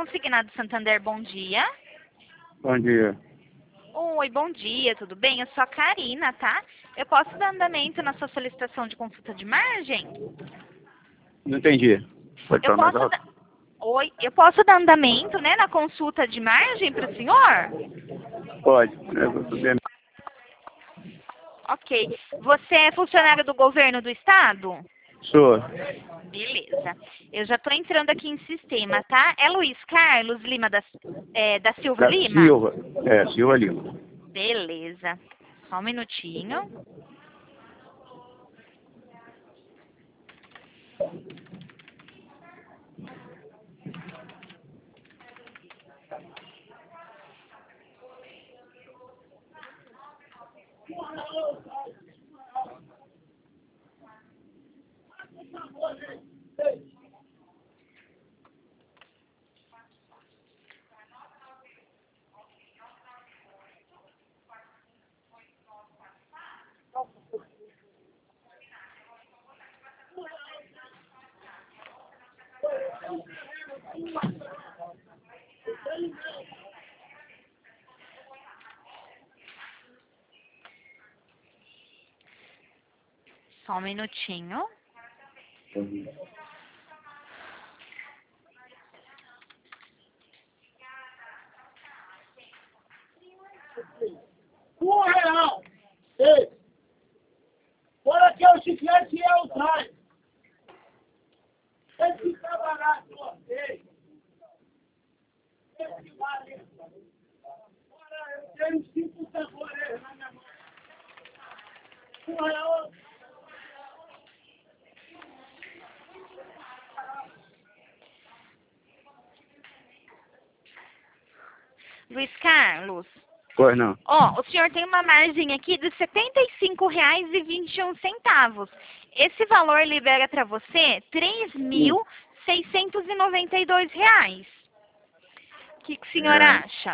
Consignado Santander, bom dia. Bom dia. Oi, bom dia, tudo bem? Eu sou a Karina, tá? Eu posso dar andamento na sua solicitação de consulta de margem? Não entendi. Pode Eu falar mais posso alto? Oi, eu posso dar andamento, né, na consulta de margem para o senhor? Pode. Eu vou subir. Ok. Você é funcionário do governo do estado? Sou. Beleza. Eu já estou entrando aqui em sistema, tá? É Luiz Carlos Lima da Silva Da Lima? Silva. É, Silva Lima. Beleza. Só um minutinho. Só um minutinho. R$1. Ei, bora que é o chiclete e é o trás. Esse tá barato, ó. Ei. Esse vale. Bora, eu tenho 5 sabores na minha mão. R$1. Luiz Carlos. Pois não. Ó, o senhor tem uma margem aqui de R$ 75,21. Esse valor libera para você R$ 3.692. O que o senhor acha?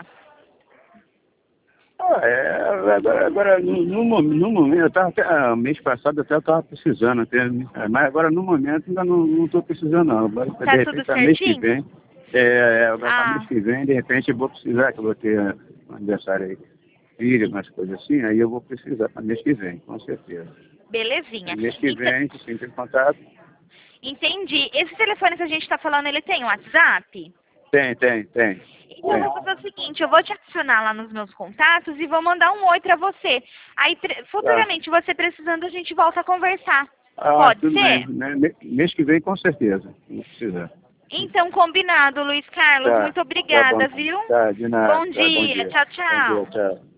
Agora no momento, eu tava até, mês passado até eu estava precisando, mas agora no momento ainda não estou precisando não. Agora, Tá de tudo repente, para mês que certinho? vem, agora para mês que vem, de repente eu vou precisar, que eu vou ter um aniversário aí, filho, umas coisas assim, aí eu vou precisar para mês que vem, com certeza. Belezinha. Mês que vem a gente sempre em contato. Entendi. Esse telefone que a gente está falando, ele tem WhatsApp? Tem. Então eu vou fazer o seguinte, eu vou te adicionar lá nos meus contatos e vou mandar um oi pra você. Aí futuramente você precisando a gente volta a conversar. Pode Tudo ser? bem. Mês que vem com certeza, não precisa. Então combinado, Luiz Carlos. Tá, Muito tá bom. obrigada, viu? Tá, de nada. Bom Tá, bom dia. dia. Tchau, Bom dia, tchau. tchau.